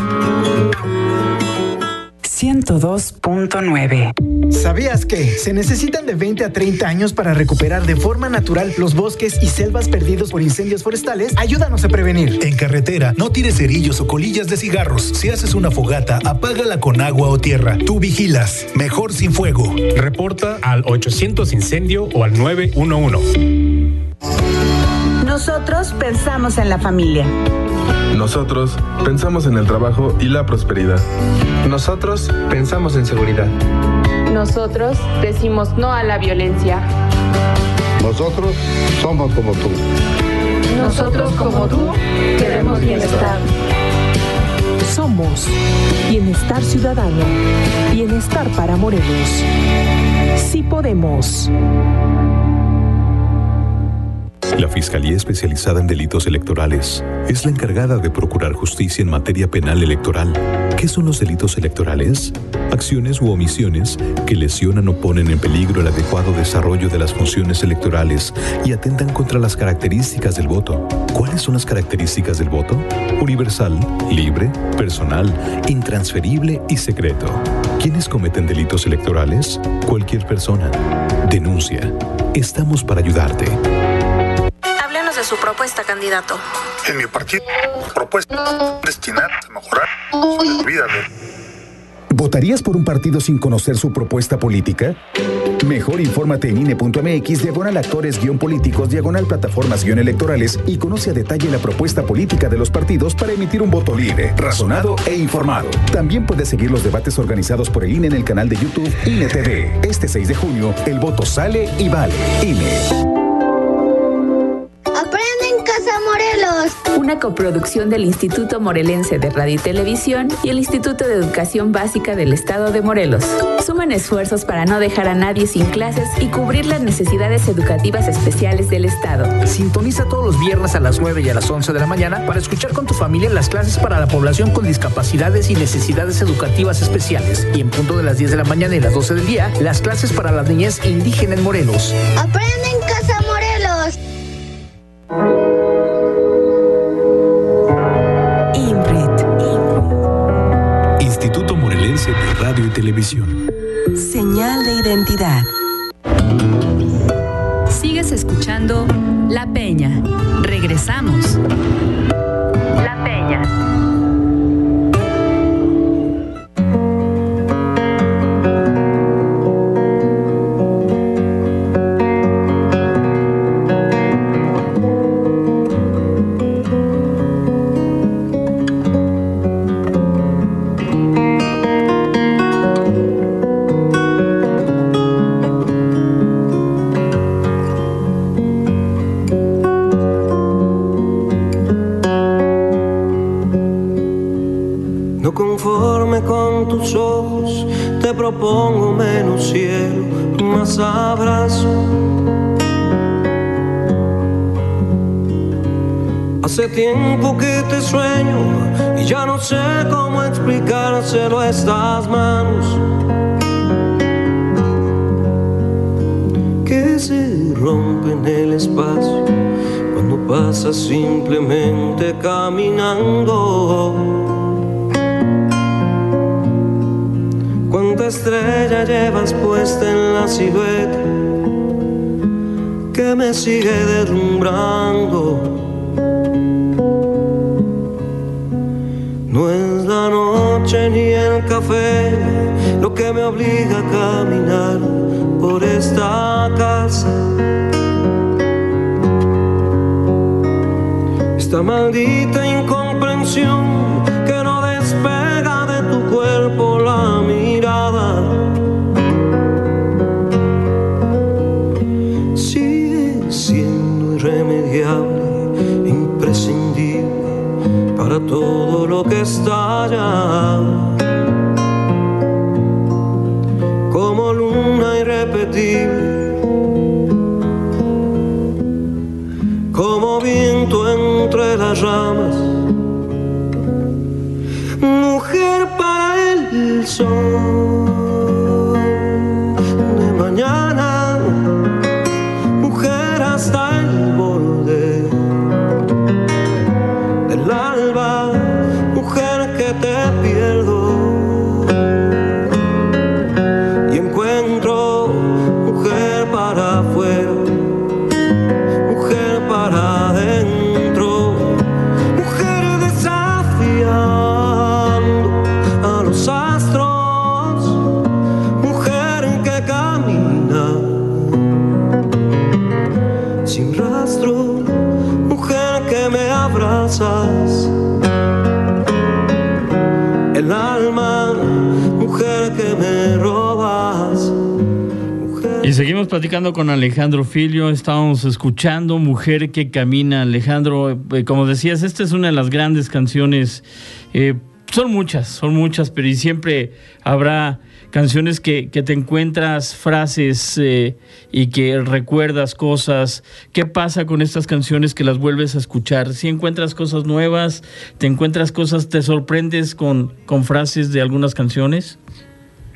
ciento dos punto nueve. ¿Sabías que se necesitan de veinte a treinta años para recuperar de forma natural los bosques y selvas perdidos por incendios forestales? Ayúdanos a prevenir. En carretera, no tires cerillos o colillas de cigarros. Si haces una fogata, apágala con agua o tierra. Tú vigilas. Mejor sin fuego. Reporta al ochocientos incendio o al nueve uno uno. Nosotros pensamos en la familia. Nosotros pensamos en el trabajo y la prosperidad. Nosotros pensamos en seguridad. Nosotros decimos no a la violencia. Nosotros somos como tú. Nosotros como tú queremos bienestar. Somos Bienestar Ciudadano. Bienestar para Morelos. Sí podemos. La Fiscalía Especializada en Delitos Electorales es la encargada de procurar justicia en materia penal electoral. ¿Qué son los delitos electorales? acciones u omisiones que lesionan o ponen en peligro el adecuado desarrollo de las funciones electorales y atentan contra las características del voto. ¿Cuáles son las características del voto? Universal, libre, personal, intransferible y secreto. ¿Quiénes cometen delitos electorales? Cualquier persona. Denuncia. Estamos para ayudarte. Háblenos de su propuesta, candidato. En mi partido, propuesta destinada a mejorar la vida de... ¿Votarías por un partido sin conocer su propuesta política? Mejor infórmate en I N E punto M X, diagonal actores guión políticos, diagonal plataformas guión electorales y conoce a detalle la propuesta política de los partidos para emitir un voto libre, razonado e informado. También puedes seguir los debates organizados por el I N E en el canal de YouTube I N E T V. Este seis de junio, el voto sale y vale. I N E. Morelos. Una coproducción del Instituto Morelense de Radio y Televisión y el Instituto de Educación Básica del Estado de Morelos. Suman esfuerzos para no dejar a nadie sin clases y cubrir las necesidades educativas especiales del Estado. Sintoniza todos los viernes a las nueve y a las once de la mañana para escuchar con tu familia las clases para la población con discapacidades y necesidades educativas especiales. Y en punto de las diez de la mañana y las doce del día, las clases para la niñez indígena en Morelos. Aprende en casa, Morelos. Instituto Morelense de Radio y Televisión. Señal de identidad. Sigues escuchando La Peña. Regresamos. La Peña. Propongo menos cielo, más abrazo. Hace tiempo que te sueño y ya no sé cómo explicárselo a estas manos que se rompen el espacio cuando pasas simplemente caminando. ¿Cuánta estrella llevas puesta en la silueta que me sigue deslumbrando? No es la noche ni el café lo que me obliga a caminar por esta casa. Esta maldita incomprensión que no despega de tu cuerpo la mirada. Sigue siendo irremediable, imprescindible para todo lo que estalla. Como luna irrepetible, como viento entre las ramas. Mujer para el sol de mañana, mujer hasta el borde del alba, mujer que te pierdo y encuentro, mujer para afuera, mujer para adentro, mujer desafiando a los astros, mujer que camina sin rastro, mujer que me abrazas el alma, mujer que me robas. Y seguimos platicando con Alejandro Filio. Estábamos escuchando Mujer que Camina. Alejandro, eh, como decías, esta es una de las grandes canciones. Eh, son muchas, son muchas, pero y siempre habrá canciones que, que te encuentras frases eh, y que recuerdas cosas. ¿Qué pasa con estas canciones que las vuelves a escuchar? ¿Si encuentras cosas nuevas? ¿Te encuentras cosas, te sorprendes con, con frases de algunas canciones?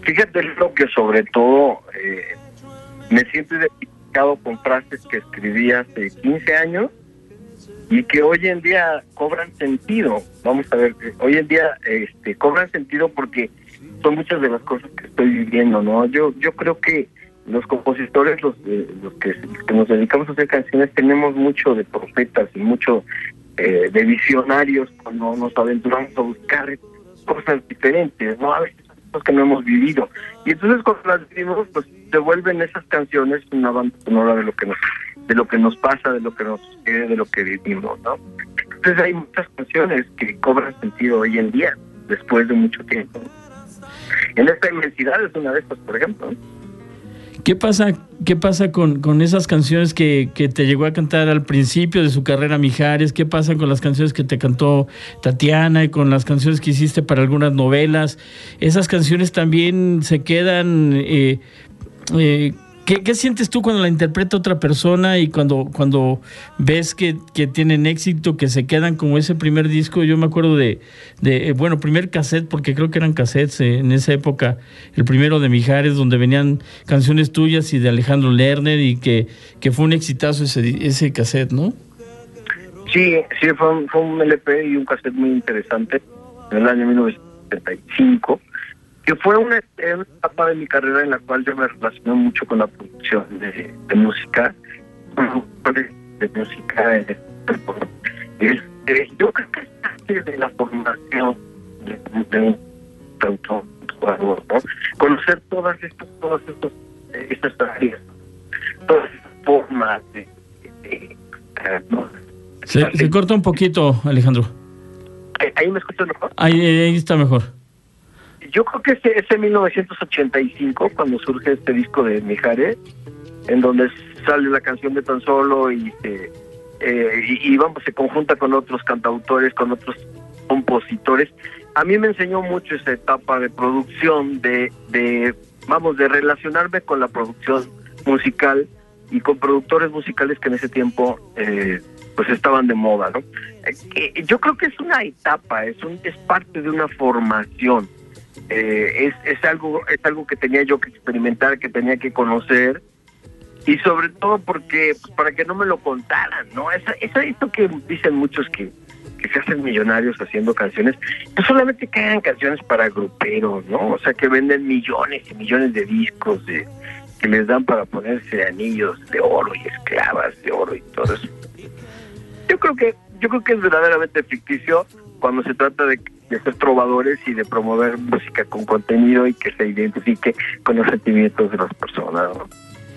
Fíjate lo que sobre todo eh, me siento identificado con frases que escribí hace quince años y que hoy en día cobran sentido. Vamos a ver, hoy en día este, cobran sentido porque son muchas de las cosas que estoy viviendo, ¿no? Yo yo creo que los compositores, los, eh, los, que, los que nos dedicamos a hacer canciones, tenemos mucho de profetas y mucho eh, de visionarios cuando nos aventuramos a buscar cosas diferentes, ¿no? A veces cosas que no hemos vivido. Y entonces cuando las vivimos, pues se vuelven esas canciones una banda sonora de lo que nos de lo que nos pasa, de lo que nos sucede, de lo que vivimos, ¿no? Entonces hay muchas canciones que cobran sentido hoy en día, después de mucho tiempo. En esta inmensidad es una de estas, por ejemplo. ¿Qué pasa, qué pasa con, con esas canciones que, que te llegó a cantar al principio de su carrera Mijares? ¿Qué pasa con las canciones que te cantó Tatiana y con las canciones que hiciste para algunas novelas? ¿Esas canciones también se quedan... Eh, eh, ¿Qué, ¿Qué sientes tú cuando la interpreta otra persona y cuando, cuando ves que, que tienen éxito, que se quedan como ese primer disco? Yo me acuerdo de, de, bueno, primer cassette, porque creo que eran cassettes eh, en esa época, el primero de Mijares, donde venían canciones tuyas y de Alejandro Lerner, y que, que fue un exitazo ese, ese cassette, ¿no? Sí, sí, fue un, fue un L P y un cassette muy interesante en el año mil novecientos setenta y cinco. Que fue una, una etapa de mi carrera en la cual yo me relacioné mucho con la producción de, de música, de, de música. Eh, eh, yo creo que es parte de la formación de, de un autor, ¿no? Conocer todas estas, todas estas, eh, estas áreas, todas estas formas de, de, de ¿no? Se, se corta un poquito, Alejandro. ¿Ahí me escuchas mejor? Ahí, ahí está mejor. Yo creo que ese, ese mil novecientos ochenta y cinco, cuando surge este disco de Mijares, en donde sale la canción de Tan Solo y, eh, eh, y, y vamos, se conjunta con otros cantautores, con otros compositores, a mí me enseñó mucho esa etapa de producción, de, de vamos, de relacionarme con la producción musical y con productores musicales que en ese tiempo eh, pues estaban de moda, ¿no? Eh, yo creo que es una etapa, es, un, es parte de una formación. Eh, es, es algo es algo que tenía yo que experimentar, que tenía que conocer, y sobre todo porque pues, para que no me lo contaran, ¿no? Esa, esa, esto que dicen muchos que, que se hacen millonarios haciendo canciones, no solamente que hagan canciones para gruperos, ¿no? O sea, que venden millones y millones de discos de, que les dan para ponerse anillos de oro y esclavas de oro y todo eso. Yo creo que yo creo que es verdaderamente ficticio cuando se trata de, de ser trovadores y de promover música con contenido y que se identifique con los sentimientos de las personas, ¿no?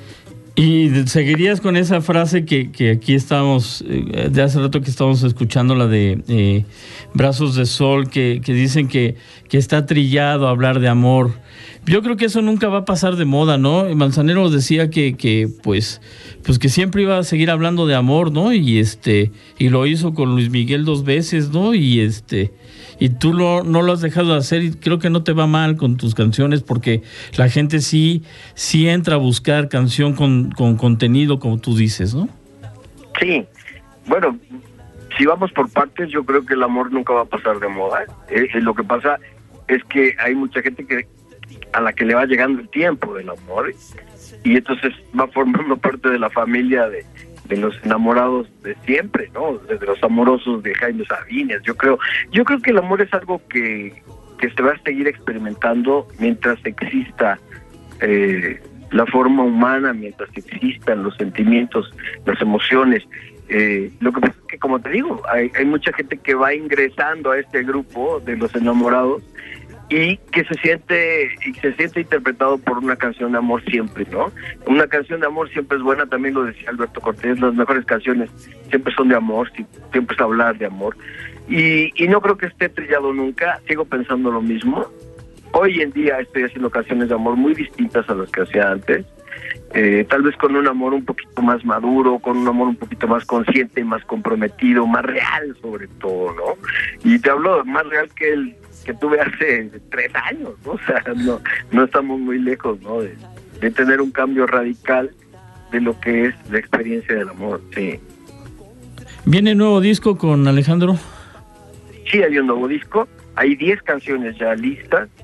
Y seguirías con esa frase que, que aquí estamos, eh, de hace rato que estamos escuchando, la de eh, Brazos de Sol, que, que dicen que, que está trillado hablar de amor. Yo creo que eso nunca va a pasar de moda, ¿no? Manzanero decía que, que pues, pues que siempre iba a seguir hablando de amor, ¿no? Y este, y lo hizo con Luis Miguel dos veces, ¿no? Y este, y tú lo, no lo has dejado de hacer, y creo que no te va mal con tus canciones, porque la gente sí, sí entra a buscar canción con, con contenido, como tú dices, ¿no? Sí, bueno, si vamos por partes, yo creo que el amor nunca va a pasar de moda. Eh, eh, lo que pasa es que hay mucha gente que a la que le va llegando el tiempo del amor y entonces va formando parte de la familia de, de los enamorados de siempre, ¿no? De, de los amorosos de Jaime Sabines. Yo creo, yo creo que el amor es algo que, que se va a seguir experimentando mientras exista eh, la forma humana, mientras existan los sentimientos, las emociones. Eh, lo que pasa es que, como te digo, hay, hay mucha gente que va ingresando a este grupo de los enamorados y que se siente y se siente interpretado por una canción de amor siempre, ¿no? Una canción de amor siempre es buena, también lo decía Alberto Cortés, las mejores canciones siempre son de amor, siempre es hablar de amor, y, y no creo que esté trillado nunca, sigo pensando lo mismo. Hoy en día estoy haciendo canciones de amor muy distintas a las que hacía antes, eh, tal vez con un amor un poquito más maduro, con un amor un poquito más consciente, más comprometido, más real sobre todo, ¿no? Y te hablo más real que el que tuve hace tres años, ¿no? O sea, no, no estamos muy lejos, ¿no? De, de tener un cambio radical de lo que es la experiencia del amor, sí. ¿Viene nuevo disco con Alejandro? Sí, hay un nuevo disco, hay diez canciones ya listas,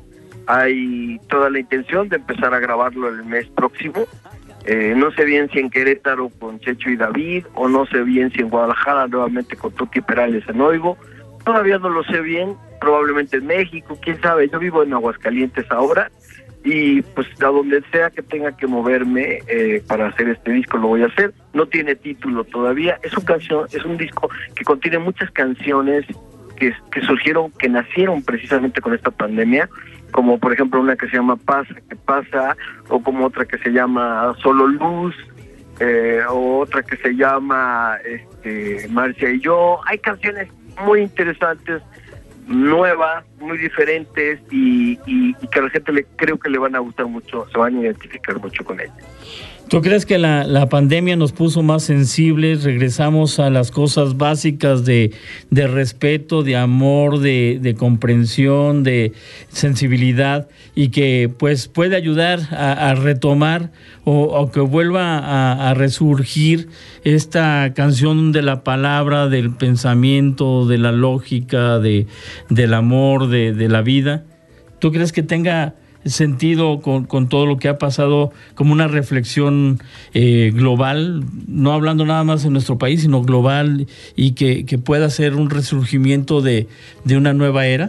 Hay toda la intención de empezar a grabarlo el mes próximo. Eh, no sé bien si en Querétaro con Checho y David, o no sé bien si en Guadalajara nuevamente con Tuti Perales en Oigo. Todavía no lo sé bien, probablemente en México, quién sabe. Yo vivo en Aguascalientes ahora, y pues a donde sea que tenga que moverme eh, para hacer este disco lo voy a hacer. No tiene título todavía, es un canción, es un disco que contiene muchas canciones que, que surgieron, que nacieron precisamente con esta pandemia, como por ejemplo una que se llama Pasa, que pasa, o como otra que se llama Solo Luz, eh, o otra que se llama este, Marcia y yo. Hay canciones muy interesantes, nuevas, muy diferentes, y, y, y que a la gente le, creo que le van a gustar mucho, se van a identificar mucho con ellas. ¿Tú crees que la, la pandemia nos puso más sensibles? Regresamos a las cosas básicas de, de respeto, de amor, de, de comprensión, de sensibilidad, y que pues puede ayudar a, a retomar o, o que vuelva a, a resurgir esta canción de la palabra, del pensamiento, de la lógica, de, del amor, de, de la vida? ¿Tú crees que tenga sentido con, con todo lo que ha pasado, como una reflexión eh, global, no hablando nada más en nuestro país, sino global, y que, que pueda ser un resurgimiento de, de una nueva era?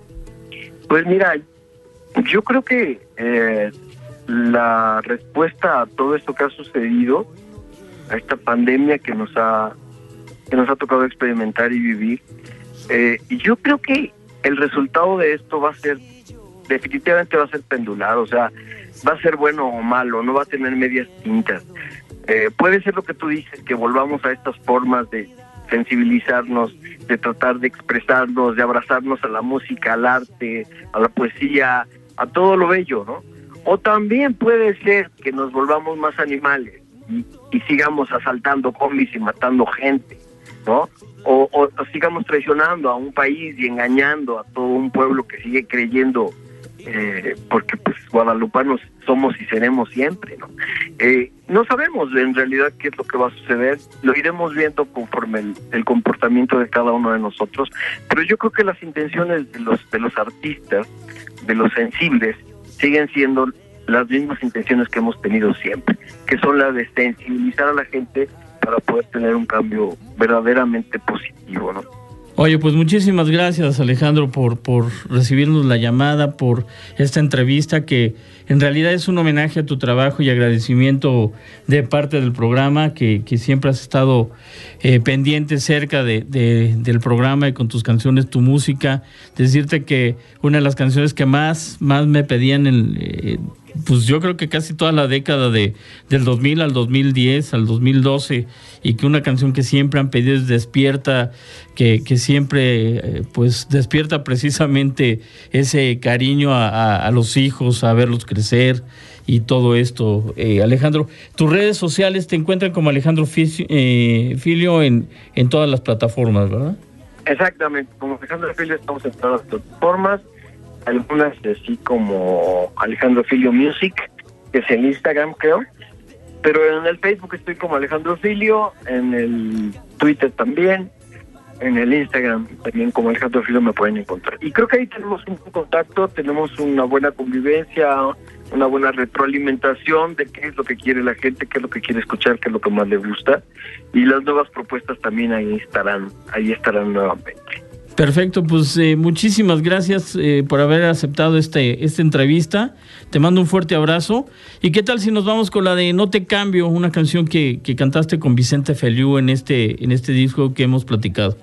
Pues mira, yo creo que eh, la respuesta a todo esto que ha sucedido, a esta pandemia que nos ha que nos ha tocado experimentar y vivir, eh, yo creo que el resultado de esto va a ser, definitivamente va a ser pendular, o sea, va a ser bueno o malo, no va a tener medias tintas. Eh, puede ser lo que tú dices, que volvamos a estas formas de sensibilizarnos, de tratar de expresarnos, de abrazarnos a la música, al arte, a la poesía, a todo lo bello, ¿no? O también puede ser que nos volvamos más animales y, y sigamos asaltando combis y matando gente, ¿no? O, o, o sigamos traicionando a un país y engañando a todo un pueblo que sigue creyendo, eh, porque pues guadalupanos somos y seremos siempre, ¿no? Eh, no sabemos en realidad qué es lo que va a suceder, lo iremos viendo conforme el, el comportamiento de cada uno de nosotros, pero yo creo que las intenciones de los, de los artistas, de los sensibles, siguen siendo las mismas intenciones que hemos tenido siempre, que son las de sensibilizar a la gente para poder tener un cambio verdaderamente positivo, ¿no? Oye, pues muchísimas gracias, Alejandro, por, por recibirnos la llamada, por esta entrevista, que en realidad es un homenaje a tu trabajo y agradecimiento de parte del programa, que, que siempre has estado eh, pendiente, cerca de, de, del programa, y con tus canciones, tu música. Decirte que una de las canciones que más, más me pedían en... Eh, pues yo creo que casi toda la década de del dos mil al dos mil diez, al dos mil doce, y que una canción que siempre han pedido es Despierta, que, que siempre eh, pues despierta precisamente ese cariño a, a, a los hijos, a verlos crecer y todo esto. Eh, Alejandro, tus redes sociales te encuentran como Alejandro Filio, eh, Filio en, en todas las plataformas, ¿verdad? Exactamente, como Alejandro Filio estamos en todas las plataformas, algunas así como Alejandro Filio Music, que es el Instagram, creo, pero en el Facebook estoy como Alejandro Filio, en el Twitter también, en el Instagram también como Alejandro Filio me pueden encontrar. Y creo que ahí tenemos un contacto, tenemos una buena convivencia, una buena retroalimentación de qué es lo que quiere la gente, qué es lo que quiere escuchar, qué es lo que más le gusta, y las nuevas propuestas también ahí estarán, ahí estarán nuevamente. Perfecto, pues eh, muchísimas gracias eh, por haber aceptado este esta entrevista. Te mando un fuerte abrazo. ¿Y qué tal si nos vamos con la de No te cambio, una canción que, que cantaste con Vicente Feliú en este en este disco que hemos platicado?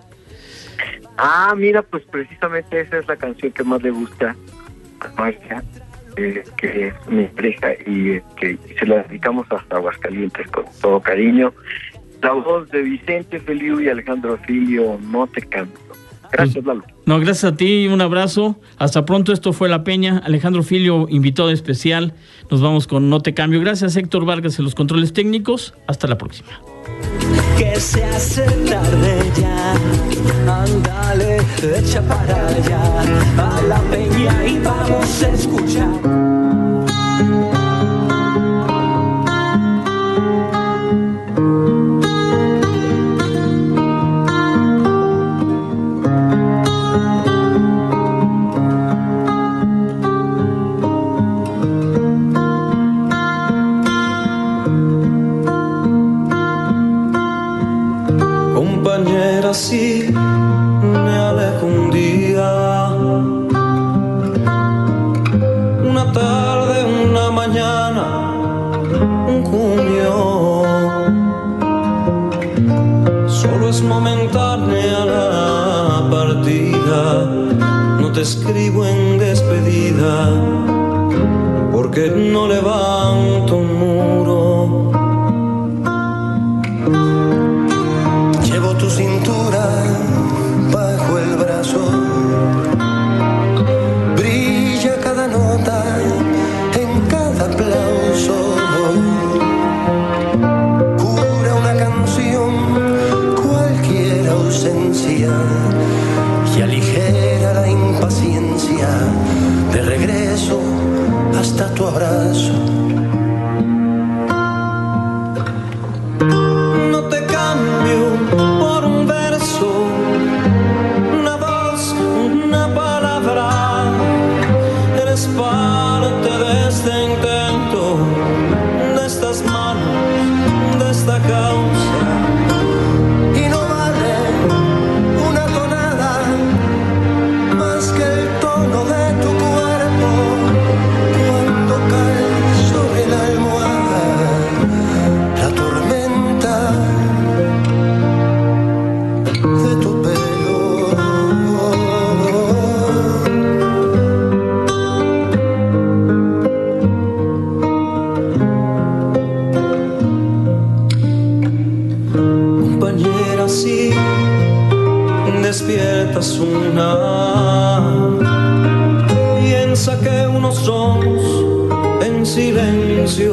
Ah, mira, pues precisamente esa es la canción que más le gusta a Marcia, eh, que es mi pareja, y eh, que se la dedicamos hasta Aguascalientes con todo cariño. La voz de Vicente Feliú y Alejandro Filio, No te cambio. Gracias, Lalo. No, gracias a ti, un abrazo. Hasta pronto, esto fue La Peña. Alejandro Filio, invitado especial. Nos vamos con No te cambio. Gracias, Héctor Vargas, en los controles técnicos. Hasta la próxima. Que se hace tarde ya, ándale, echa para allá, a La Peña y vamos a escuchar. encunyo. Solo es momentánea la partida, no te escribo en despedida, porque no levanto un muro. Llevo tu cintura bajo el brazo, brilla cada nota en cada aplauso, cura una canción cualquier ausencia y aligera la impaciencia de regreso hasta tu abrazo. No te cambio por un verso, una voz, una palabra. Eres parte de este intento, de estas manos, de esta causa. Y no vale una tonada más que el tono de tu cuerpo cuando cae sobre la almohada la tormenta de tu pelo. Compañera, si despiertas una, piensa que unos somos en silencio.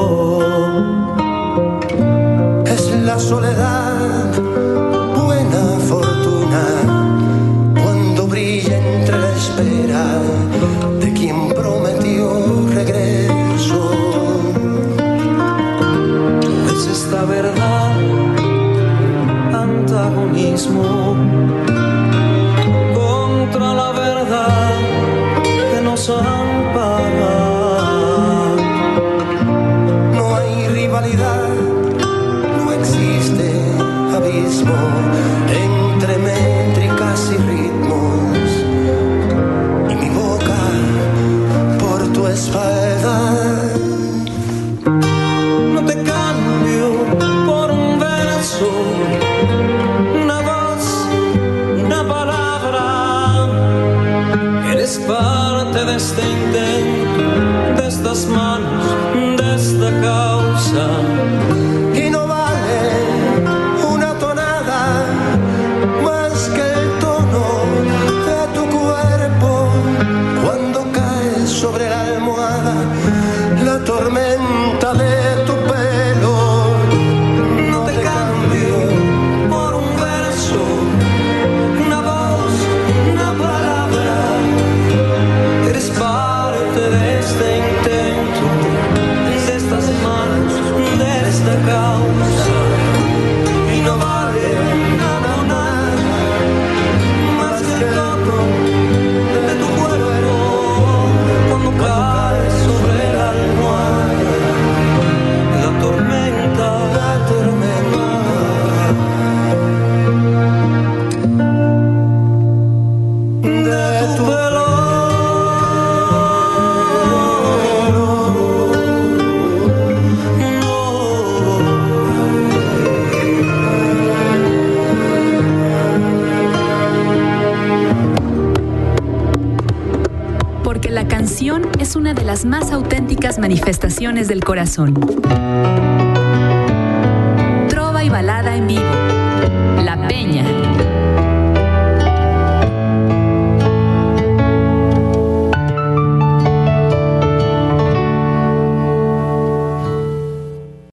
Es la soledad, buena fortuna, cuando brilla entre la espera de quien prometió regreso. Es esta verdad, antagonismo contra la verdad que nos ampara. No hay rivalidad, no existe abismo entre métricas y ritmos, y mi boca por tu espalda. No te cambio por un verso, una voz, una palabra. Eres parte de este intento, de estas manos, de esta causa. Y no vale una tonada más que el tono de tu cuerpo cuando cae sobre la almohada la tormenta de tu pelo. No te cambio por un verso, una voz, una palabra. Eres parte de este intento, de estas manos, de esta causa. Y no vale nada, nada más que el tono de tu cuerpo cuando cae sobre la almohada la tormenta, la tormenta de tu pelo. Porque la canción es una de las más auténticas manifestaciones del corazón.